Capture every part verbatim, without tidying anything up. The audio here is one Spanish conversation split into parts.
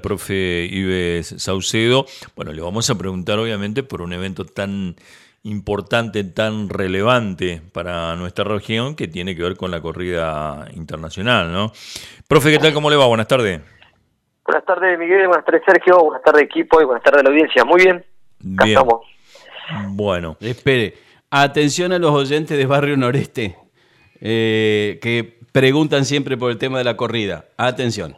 profe Ives Saucedo. Bueno, le vamos a preguntar obviamente por un evento tan importante, tan relevante para nuestra región que tiene que ver con la corrida internacional, ¿no? Profe, ¿qué tal? ¿Cómo le va? Buenas tardes. Buenas tardes, Miguel. Buenas tardes, Sergio. Buenas tardes, equipo. Y buenas tardes a la audiencia. Muy bien. Acá Bien. estamos. Bueno. Espere. Atención a los oyentes de Barrio Noreste eh, que preguntan siempre por el tema de la corrida. Atención.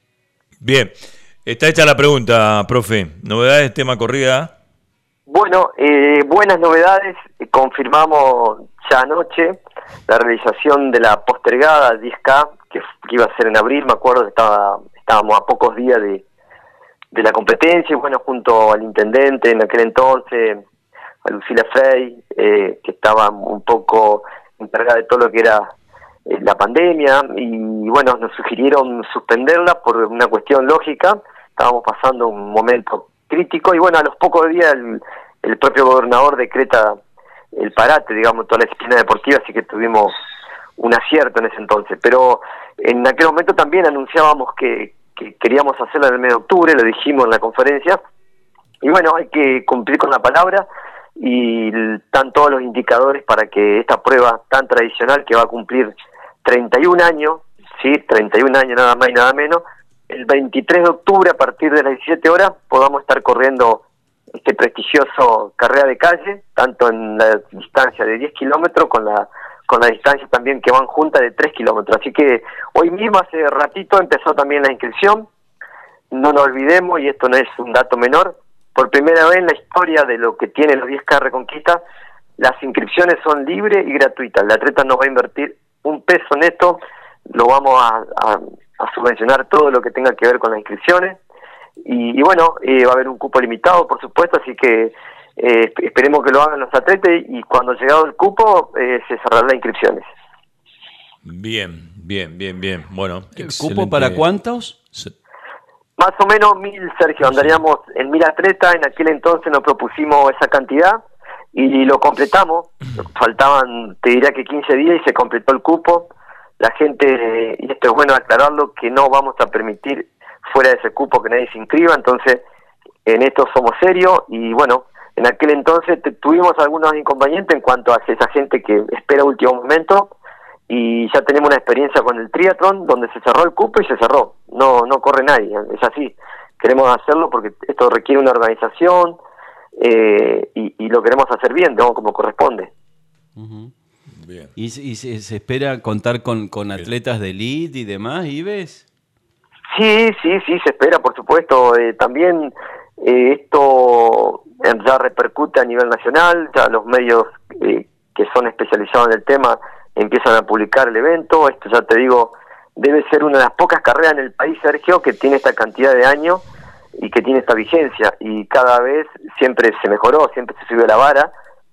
Bien. Está hecha la pregunta, profe. ¿Novedades tema corrida? Bueno, eh, buenas novedades. Confirmamos ya anoche la realización de la postergada diez K, que, que iba a ser en abril. Me acuerdo que estaba, estábamos a pocos días de, de la competencia. Y bueno, junto al intendente en aquel entonces, a Lucila Frey, eh, que estaba un poco encargada de todo lo que era eh, la pandemia, y bueno, nos sugirieron suspenderla por una cuestión lógica. Estábamos pasando un momento crítico, y bueno, a los pocos días el, el propio gobernador decreta el parate, digamos, toda la disciplina deportiva, así que tuvimos un acierto en ese entonces. Pero en aquel momento también anunciábamos que, que queríamos hacerla en el mes de octubre, lo dijimos en la conferencia, y bueno, hay que cumplir con la palabra, y están todos los indicadores para que esta prueba tan tradicional, que va a cumplir treinta y un años, sí, treinta y un años nada más y nada menos, el veintitrés de octubre a partir de las diecisiete horas podamos estar corriendo este prestigioso carrera de calle, tanto en la distancia de diez kilómetros con la con la distancia también que van juntas de tres kilómetros. Así que hoy mismo, hace ratito, empezó también la inscripción. No nos olvidemos, y esto no es un dato menor, por primera vez en la historia de lo que tiene los diez K Reconquista, las inscripciones son libres y gratuitas. El atleta no va a invertir un peso neto, lo vamos a, a, a subvencionar todo lo que tenga que ver con las inscripciones. Y, y bueno, eh, va a haber un cupo limitado, por supuesto, así que eh, esperemos que lo hagan los atletas, y cuando llegado el cupo eh, se cerrarán las inscripciones. Bien, bien, bien, bien. Bueno, ¿El excelente. cupo para cuántos? Se... Más o menos mil, Sergio, andaríamos en mil atletas. En aquel entonces nos propusimos esa cantidad y lo completamos. Faltaban, te diría que quince días, y se completó el cupo. La gente, y esto es bueno aclararlo, que no vamos a permitir fuera de ese cupo que nadie se inscriba. Entonces en esto somos serios, y bueno, en aquel entonces te, tuvimos algunos inconvenientes en cuanto a esa gente que espera último momento, y ya tenemos una experiencia con el triatlón donde se cerró el cupo y se cerró, no no corre nadie, es así. Queremos hacerlo porque esto requiere una organización, eh, y, y lo queremos hacer bien, ¿no? Como corresponde. Uh-huh. Bien. ¿Y, y se, se espera contar con, con atletas de elite y demás, Ives? Sí, sí, sí, se espera, por supuesto. Eh, también eh, esto ya repercute a nivel nacional, ya los medios eh, que son especializados en el tema empiezan a publicar el evento. Esto, ya te digo, debe ser una de las pocas carreras en el país, Sergio, que tiene esta cantidad de años y que tiene esta vigencia, y cada vez siempre se mejoró, siempre se subió la vara,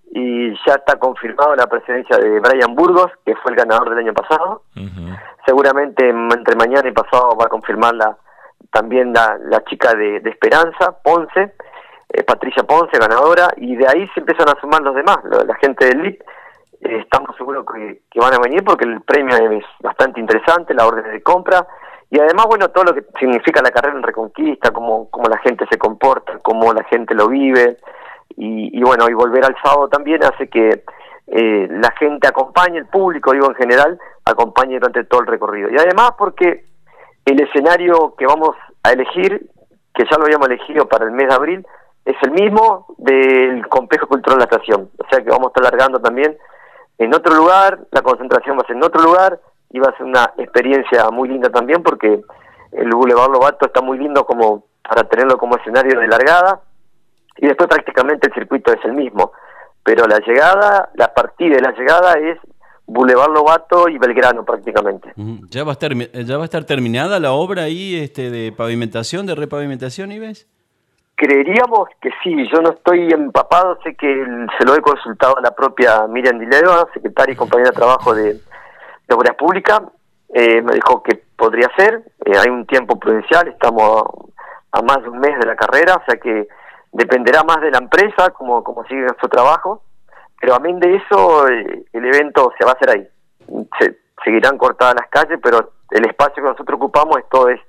y ya está confirmado la presencia de Brian Burgos, que fue el ganador del año pasado. Uh-huh. Seguramente entre mañana y pasado va a confirmar la, también la, la chica de, de Esperanza, Ponce, eh, Patricia Ponce, ganadora, y de ahí se empiezan a sumar los demás, la, la gente del elite. Eh, estamos seguros que, que van a venir porque el premio es bastante interesante, la orden de compra, y además, bueno, todo lo que significa la carrera en Reconquista, cómo, cómo la gente se comporta, cómo la gente lo vive, y, y bueno, y volver al sábado también hace que eh, la gente acompañe, el público, digo, en general, acompañe durante todo el recorrido. Y además porque el escenario que vamos a elegir, que ya lo habíamos elegido para el mes de abril, es el mismo del Complejo Cultural La Estación, o sea que vamos a estar largando también en otro lugar, la concentración va a ser en otro lugar, y va a ser una experiencia muy linda también, porque el Boulevard Lobato está muy lindo como para tenerlo como escenario de largada, y después prácticamente el circuito es el mismo, pero la llegada, la partida de la llegada es Boulevard Lobato y Belgrano prácticamente. ¿Ya va a estar, ya va a estar terminada la obra ahí este, de pavimentación, de repavimentación, Ives? Creeríamos que sí, yo no estoy empapado, sé que el, se lo he consultado a la propia Miriam Dileva, secretaria y compañera de trabajo de, de Obras Públicas, eh, me dijo que podría ser, eh, hay un tiempo prudencial, estamos a, a más de un mes de la carrera, o sea que dependerá más de la empresa, como, como sigue su trabajo, pero amén de eso, eh, el evento se va a hacer ahí, se, seguirán cortadas las calles, pero el espacio que nosotros ocupamos, esto es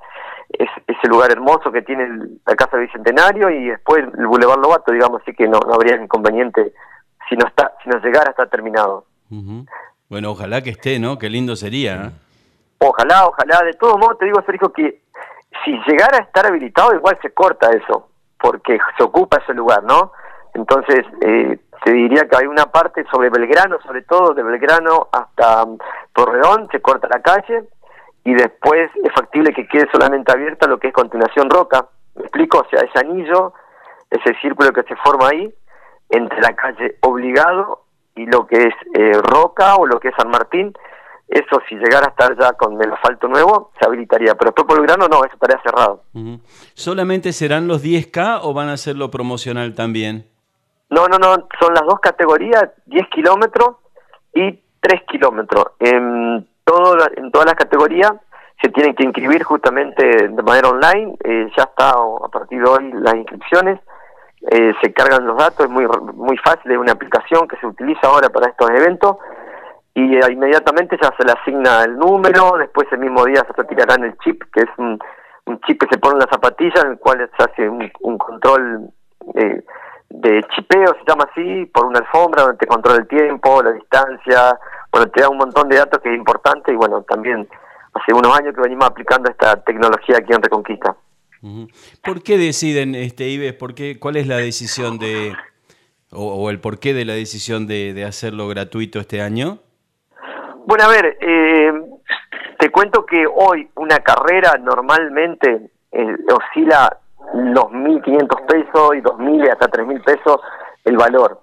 es ese lugar hermoso que tiene el, la Casa Bicentenario y después el Boulevard Lobato, digamos, así que no, no habría inconveniente si no está, si no llegara a estar terminado. Uh-huh. Bueno, ojalá que esté, ¿no? Qué lindo sería, ¿eh? Ojalá, ojalá. De todos modos, te digo, Sergio, que si llegara a estar habilitado, igual se corta eso, porque se ocupa ese lugar, ¿no? Entonces, eh, se diría que hay una parte sobre Belgrano, sobre todo de Belgrano hasta um, Porredón, se corta la calle, y después es factible que quede solamente abierta lo que es continuación Roca. ¿Me explico? O sea, ese anillo, ese círculo que se forma ahí, entre la calle Obligado y lo que es eh, Roca o lo que es San Martín, eso si llegara a estar ya con el asfalto nuevo, se habilitaría. Pero después por Belgrano no, eso estaría cerrado. Uh-huh. ¿Solamente serán los diez K o van a hacerlo promocional también? No, no, no, son las dos categorías, diez kilómetros y tres kilómetros. En, todo, en todas las categorías se tienen que inscribir justamente de manera online, eh, ya está a partir de hoy las inscripciones, eh, se cargan los datos, es muy, muy fácil, es una aplicación que se utiliza ahora para estos eventos, y eh, inmediatamente ya se le asigna el número, después el mismo día se retirarán el chip, que es un, un chip que se pone en la zapatilla, en el cual se hace un, un control eh, de chipeo, se llama así, por una alfombra donde te controla el tiempo, la distancia, bueno, te da un montón de datos que es importante, y bueno, también hace unos años que venimos aplicando esta tecnología aquí en Reconquista. Uh-huh. ¿Por qué deciden, este Ives, por qué, cuál es la decisión de, o, o el porqué de la decisión de, de hacerlo gratuito este año? Bueno, a ver, eh, te cuento que hoy una carrera normalmente eh, oscila los mil quinientos pesos y dos mil y hasta tres mil pesos el valor.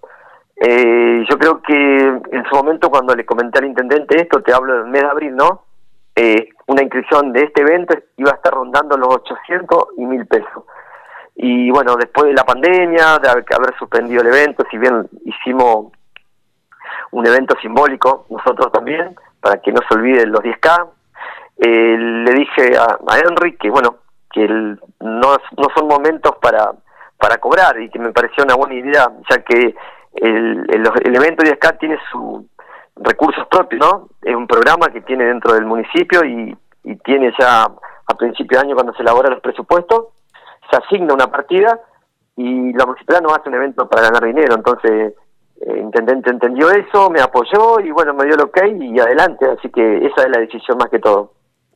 Eh, yo creo que en su momento cuando le comenté al intendente esto, te hablo del mes de abril, ¿no? Eh, una inscripción de este evento iba a estar rondando los ochocientos y mil pesos. Y bueno, después de la pandemia, de haber, haber suspendido el evento, si bien hicimos un evento simbólico, nosotros también, para que no se olviden los diez K, eh, le dije a, a Henry que bueno, que el, no, no son momentos para, para cobrar, y que me pareció una buena idea, ya que el, el, el evento diez K tiene sus recursos propios, ¿no? Es un programa que tiene dentro del municipio y, y tiene ya a principio de año, cuando se elaboran los presupuestos, se asigna una partida y la municipalidad no hace un evento para ganar dinero. Entonces el intendente entendió eso, me apoyó y bueno, me dio el ok y adelante, así que esa es la decisión más que todo.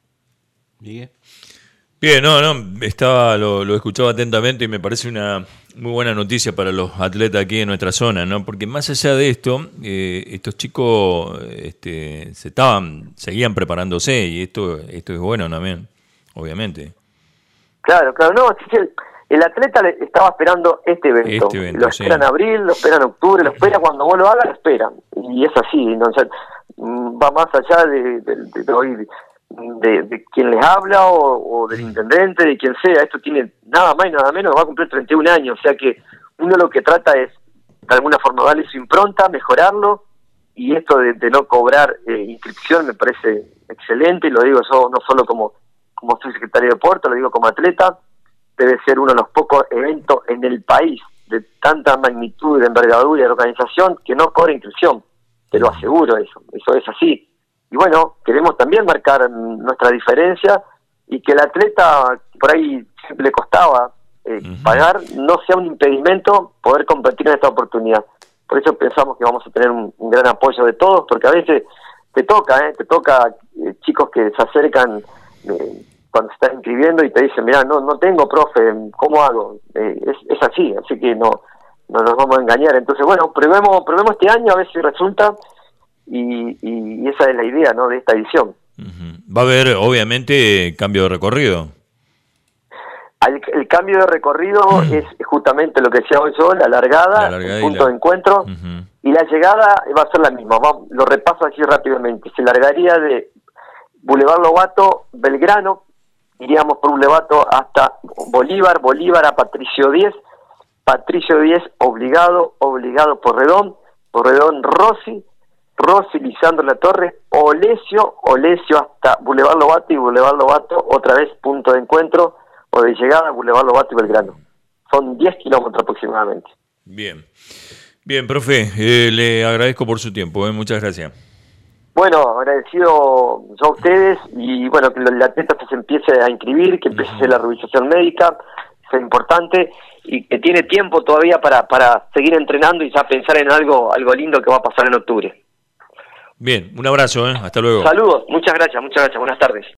Bien. Bien, no, no, estaba, lo, lo escuchaba atentamente y me parece una muy buena noticia para los atletas aquí en nuestra zona, ¿no? Porque más allá de esto, eh, estos chicos este, se estaban, seguían preparándose, y esto, esto es bueno también, obviamente. Claro, claro, no, así que el atleta le estaba esperando este evento, este evento lo espera sí. en abril, lo espera en octubre, lo espera cuando vos lo hagas, lo espera, y es así, entonces va más allá de, de, de, de hoy. De, de quien les habla o, o del intendente, de quien sea. Esto tiene nada más y nada menos, va a cumplir treinta y un años, o sea que uno lo que trata es de alguna forma darle su impronta, mejorarlo, y esto de, de no cobrar eh, inscripción me parece excelente, y lo digo yo no solo como, como soy secretario de deporte, lo digo como atleta. Debe ser uno de los pocos eventos en el país de tanta magnitud, de envergadura y de organización que no cobra inscripción, te lo aseguro, eso, eso es así. Y bueno, queremos también marcar nuestra diferencia y que el atleta, por ahí siempre le costaba eh, uh-huh. pagar, no sea un impedimento poder competir en esta oportunidad. Por eso pensamos que vamos a tener un, un gran apoyo de todos, porque a veces te toca, ¿eh? te toca eh, chicos que se acercan eh, cuando se están inscribiendo y te dicen, mirá, no no tengo, profe, ¿cómo hago? Eh, es, es así, así que no, no nos vamos a engañar. Entonces, bueno, probemos, probemos este año a ver si resulta. Y, y esa es la idea, ¿no?, de esta edición. Uh-huh. Va a haber, obviamente, cambio de recorrido. El, el cambio de recorrido uh-huh. es justamente lo que decía hoy yo, la largada, la el punto la... de encuentro, uh-huh. y la llegada va a ser la misma. Vamos, lo repaso aquí rápidamente. Se largaría de Boulevard Lobato, Belgrano, iríamos por Boulevard hasta Bolívar, Bolívar a Patricio Diez, Patricio Diez, Obligado, Obligado Porredón, Porredón Rossi, Rossi, Lisandro La Torre, Olesio, Olesio hasta Boulevard Lobato y Boulevard Lobato, otra vez punto de encuentro o de llegada a Boulevard Lobato y Belgrano. Son diez kilómetros aproximadamente. Bien, bien, profe, eh, le agradezco por su tiempo, eh, muchas gracias. Bueno, agradecido yo a ustedes y bueno, que el atleta se empiece a inscribir, que empiece a hacer la revisación médica, es importante, y que tiene tiempo todavía para, para seguir entrenando y ya pensar en algo, algo lindo que va a pasar en octubre. Bien, un abrazo, ¿eh? Hasta luego. Saludos, muchas gracias, muchas gracias, buenas tardes.